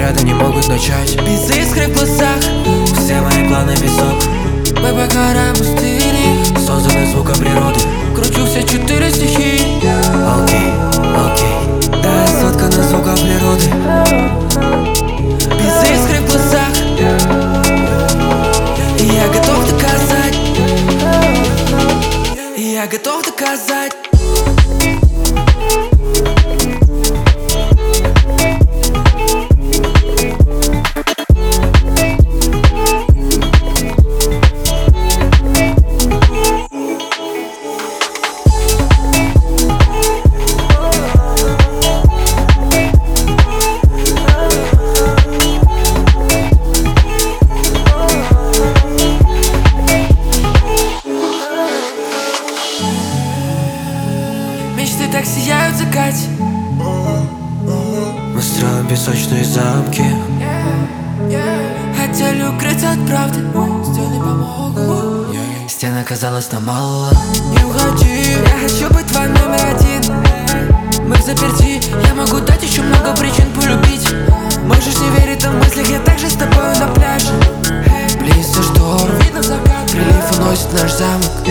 снаряды не могут начать. Без искры в глазах, все мои планы песок. мы по горам пустыни, созданы звуком природы. кручу все 4 стихии. Окей, окей, да, я соткана звуком природы. Без искры в глазах, и я готов доказать, и я готов доказать. Мечты так сияют в закате. Мы строим песочные замки. Хотели укрыться от правды, стены помогут. Стен оказалось нам мало. Не уходи, я хочу быть твой номер один. Мы взаперти, я могу дать еще много причин полюбить. Можешь не верить, но в мыслях я также с тобой на пляже. Близится шторм, видно закат, Прилив уносит наш замок.